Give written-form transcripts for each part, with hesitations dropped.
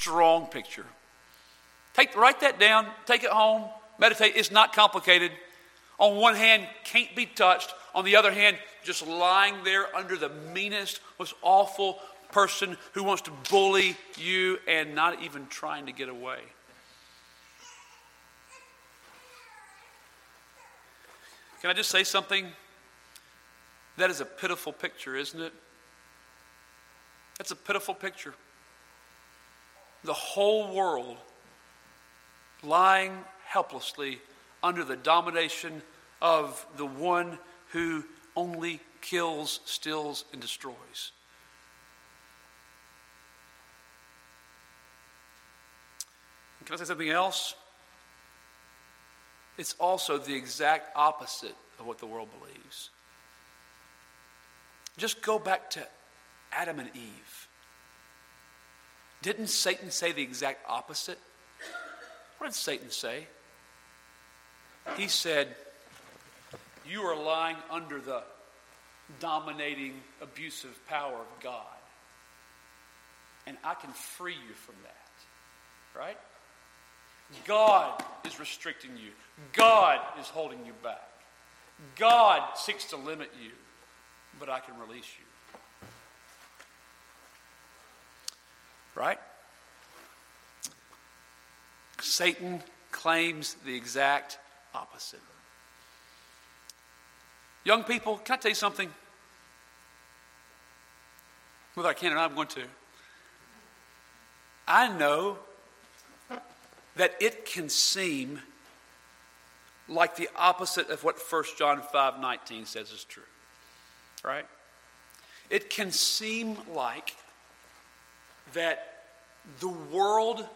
strong picture. Write that down, take it home, meditate. It's not complicated. On one hand, can't be touched. On the other hand, just lying there under the meanest, most awful person who wants to bully you and not even trying to get away. Can I just say something? That is a pitiful picture, isn't it? That's a pitiful picture. The whole world lying helplessly under the domination of the one who only kills, steals, and destroys. Can I say something else? It's also the exact opposite of what the world believes. Just go back to Adam and Eve. Didn't Satan say the exact opposite? What did Satan say? He said, you are lying under the dominating, abusive power of God. And I can free you from that. Right? God is restricting you. God is holding you back. God seeks to limit you, but I can release you. Right? Satan claims the exact opposite. Young people, can I tell you something? Whether I can or not, I'm going to. I know that it can seem like the opposite of what 1 John 5:19 says is true. Right? It can seem like that the world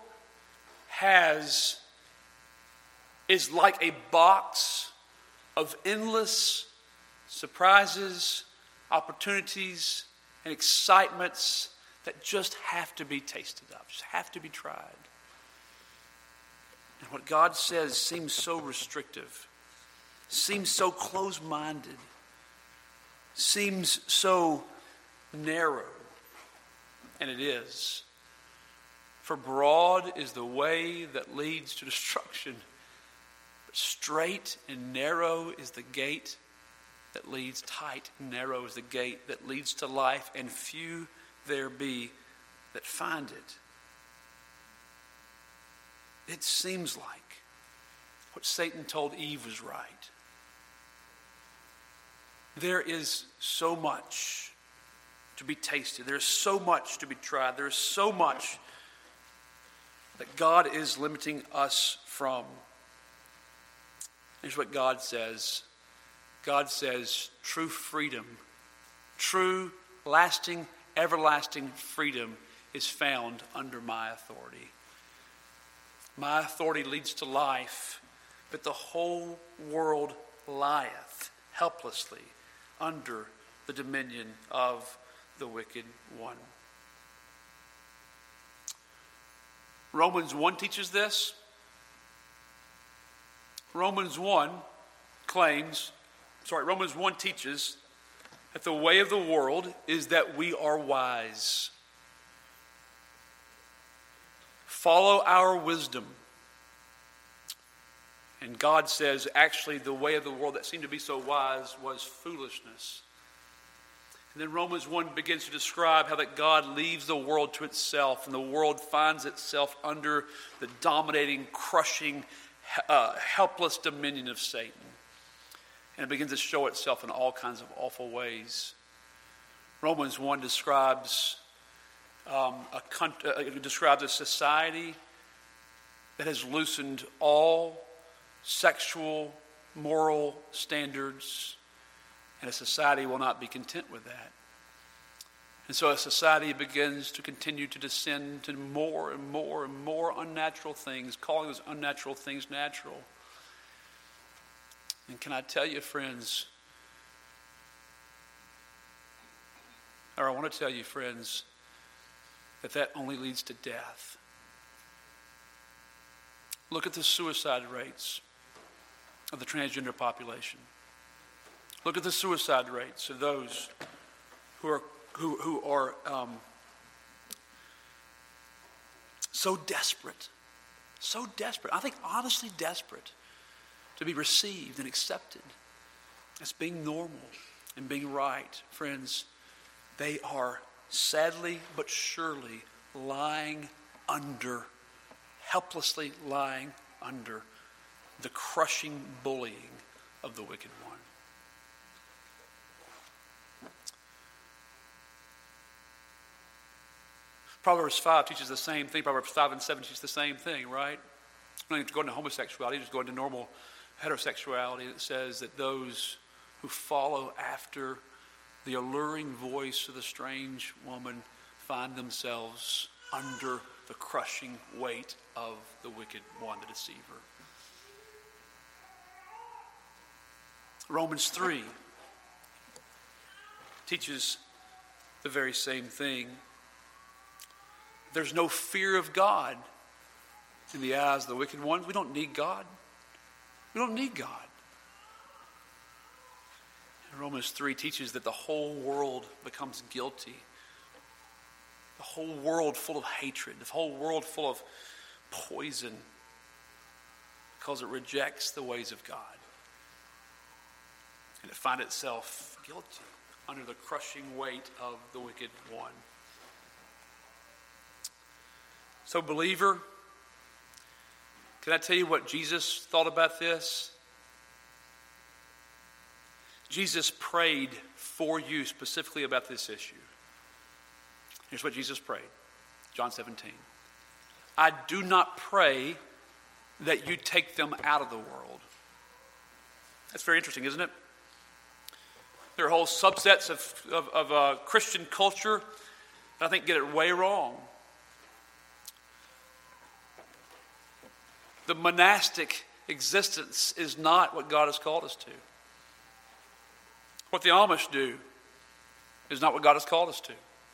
is like a box of endless surprises, opportunities, and excitements that just have to be tasted of, just have to be tried. And what God says seems so restrictive, seems so close-minded, seems so narrow. And it is. For broad is the way that leads to destruction, but straight and narrow is the gate that leads, tight and narrow is the gate that leads to life, and few there be that find it. It seems like what Satan told Eve was right. There is so much to be tasted. There's so much to be tried. There's so much that God is limiting us from. Here's what God says. God says true freedom, true, lasting, everlasting freedom is found under my authority. My authority leads to life, but the whole world lieth helplessly under the dominion of the wicked one. Romans 1 teaches this. Romans 1 teaches that the way of the world is that we are wise. Follow our wisdom. And God says, actually, the way of the world that seemed to be so wise was foolishness. And then Romans 1 begins to describe how that God leaves the world to itself, and the world finds itself under the dominating, crushing, helpless dominion of Satan. And it begins to show itself in all kinds of awful ways. Romans 1 describes a society that has loosened all sexual, moral standards, and a society will not be content with that. And so a society begins to continue to descend to more and more and more unnatural things, calling those unnatural things natural. And can I tell you, friends, or I want to tell you, friends, that only leads to death. Look at the suicide rates of the transgender population. Look at the suicide rates of those who are So desperate. So desperate. I think honestly desperate to be received and accepted as being normal and being right. Friends, they are sadly but surely lying under, helplessly lying under the crushing bullying of the wicked one. Proverbs 5 teaches the same thing. Proverbs 5 and 7 teaches the same thing, right? I'm not going to homosexuality, just going to normal heterosexuality. It says that those who follow after the alluring voice of the strange woman find themselves under the crushing weight of the wicked one, the deceiver. Romans 3 teaches the very same thing. There's no fear of God in the eyes of the wicked ones. We don't need God. We don't need God. And Romans 3 teaches that the whole world becomes guilty. The whole world full of hatred. The whole world full of poison because it rejects the ways of God. And it finds itself guilty under the crushing weight of the wicked one. So, believer, can I tell you what Jesus thought about this? Jesus prayed for you specifically about this issue. Here's what Jesus prayed. John 17. I do not pray that you take them out of the world. That's very interesting, isn't it? There are whole subsets of Christian culture that I think get it way wrong. The monastic existence is not what God has called us to. What the Amish do is not what God has called us to.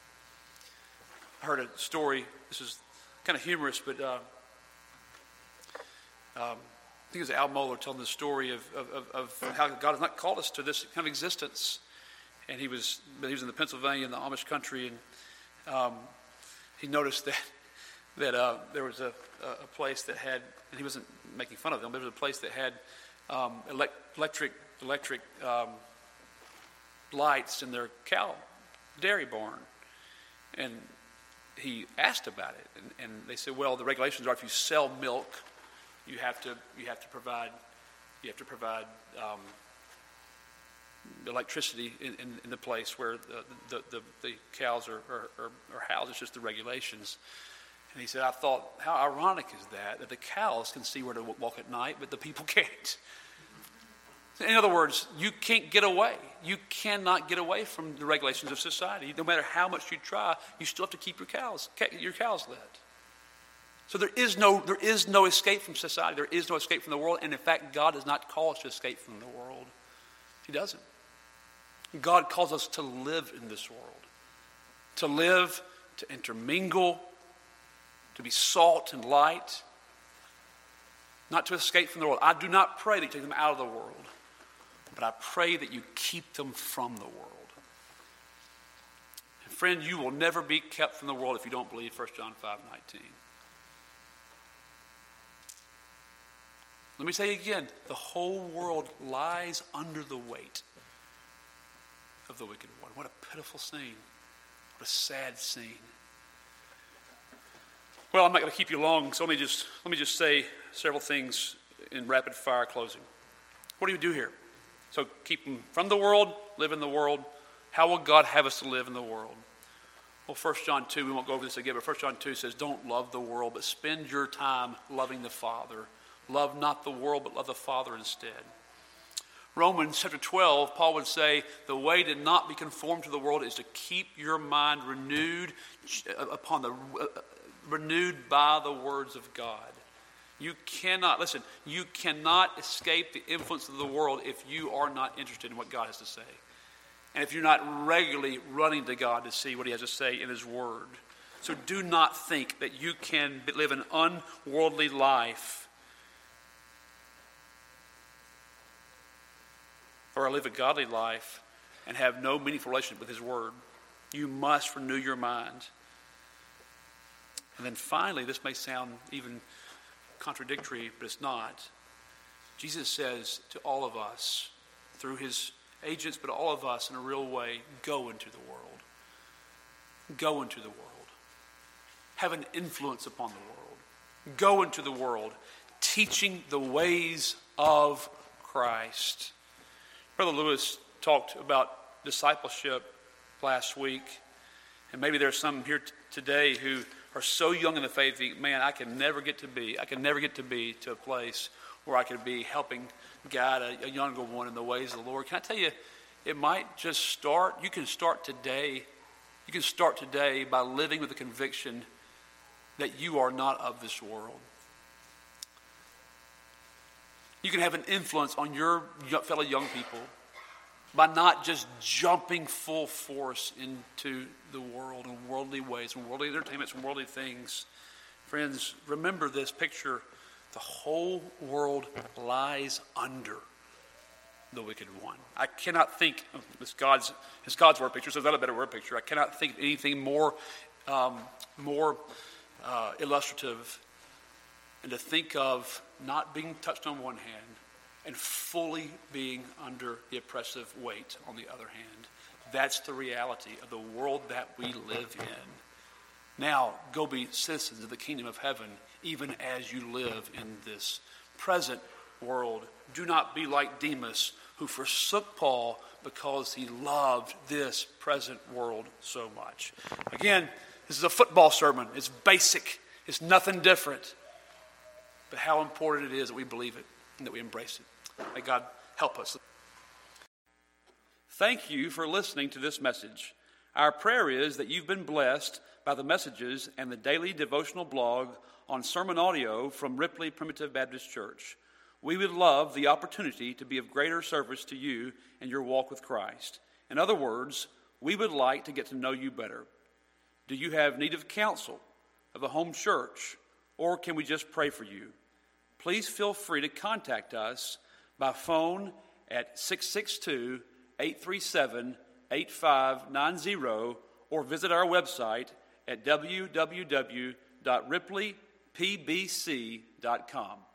I heard a story, this is kind of humorous, but I think it was Al Mohler telling the story of how God has not called us to this kind of existence. And he was in the Pennsylvania, in the Amish country, and he noticed that there was a place that had, and he wasn't making fun of them, but there was a place that had electric lights in their cow dairy barn. And he asked about it, and they said, well, the regulations are if you sell milk, you have to provide electricity in the place where the cows are housed. It's just the regulations. And he said, I thought, how ironic is that the cows can see where to walk at night, but the people can't. In other words, you can't get away. You cannot get away from the regulations of society. No matter how much you try, you still have to keep your cows lit. So there is no escape from society. There is no escape from the world. And in fact, God does not call us to escape from the world. He doesn't. God calls us to live in this world. To live, to intermingle, to be salt and light. Not to escape from the world. I do not pray that you take them out of the world. But I pray that you keep them from the world. And friend, you will never be kept from the world if you don't believe 1 John 5:19. Let me say again, the whole world lies under the weight of the wicked one. What a pitiful scene. What a sad scene. Well, I'm not going to keep you long, so let me just say several things in rapid fire closing. What do you do here? So keep them from the world, live in the world. How will God have us to live in the world? Well, 1 John 2, we won't go over this again, but 1 John 2 says, don't love the world, but spend your time loving the Father. Love not the world, but love the Father instead. Romans chapter 12, Paul would say, the way to not be conformed to the world is to keep your mind renewed by the words of God. You cannot escape the influence of the world if you are not interested in what God has to say. And if you're not regularly running to God to see what he has to say in his word. So do not think that you can live an unworldly life or live a godly life and have no meaningful relationship with his word. You must renew your mind. And then finally, this may sound even contradictory, but it's not. Jesus says to all of us, through his agents, but all of us in a real way, go into the world. Go into the world. Have an influence upon the world. Go into the world, teaching the ways of Christ. Brother Lewis talked about discipleship last week, and maybe there's some here today who are so young in the faith, think, man, I can never get to be to a place where I could be helping guide a younger one in the ways of the Lord. Can I tell you, it might just start. You can start today. You can start today by living with the conviction that you are not of this world. You can have an influence on your fellow young people by not just jumping full force into the world in worldly ways, and worldly entertainments, and worldly things. Friends, remember this picture. The whole world lies under the wicked one. I cannot think of it's God's word picture, so is that a better word picture? I cannot think of anything more illustrative, and to think of not being touched on one hand and fully being under the oppressive weight on the other hand. That's the reality of the world that we live in. Now, go be citizens of the kingdom of heaven, even as you live in this present world. Do not be like Demas, who forsook Paul because he loved this present world so much. Again, this is a football sermon. It's basic. It's nothing different. But how important it is that we believe it and that we embrace it. May God help us. Thank you for listening to this message. Our prayer is that you've been blessed by the messages and the daily devotional blog on sermon audio from Ripley Primitive Baptist Church. We would love the opportunity to be of greater service to you in your walk with Christ. In other words, we would like to get to know you better. Do you have need of counsel, of a home church, or can we just pray for you? Please feel free to contact us by phone at 662-837-8590 or visit our website at www.ripleypbc.com.